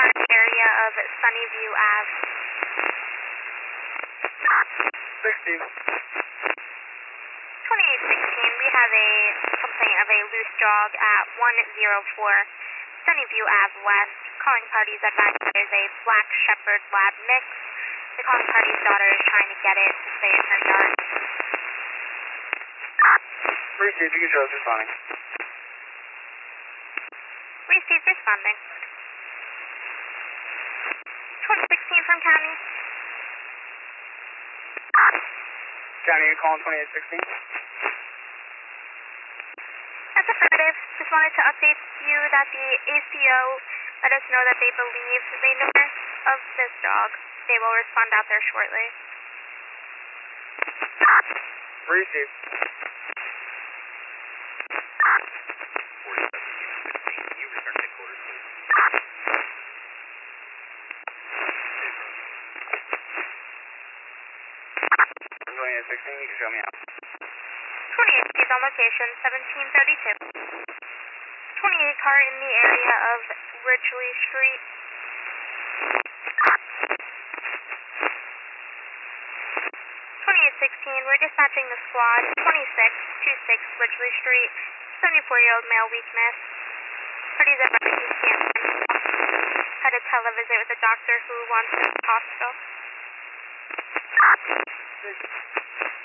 car in the area of Sunnyview Ave. 16. 2816, we have a complaint of a loose dog at 104 Sunnyview Ave West. Calling parties advised there's a black shepherd lab mix. The calling party's daughter is trying to get it to stay in her yard. Received, you can show us responding. Received, responding. 2016 from County. County, you're calling 2816? That's affirmative. Just wanted to update you that the ACO let us know that they believe they know of this dog. They will respond out there shortly. Received. 47, can you return headquarters, please? 2816, you can show me out. 28 is on location, 1732. 28 car in the area of Ridgely Street. 2816, we're dispatching the squad, 2626 Ridgely Street, 74-year-old male weakness. Parties at East Hampton. Had a televisit with a doctor who wants to go to the hospital.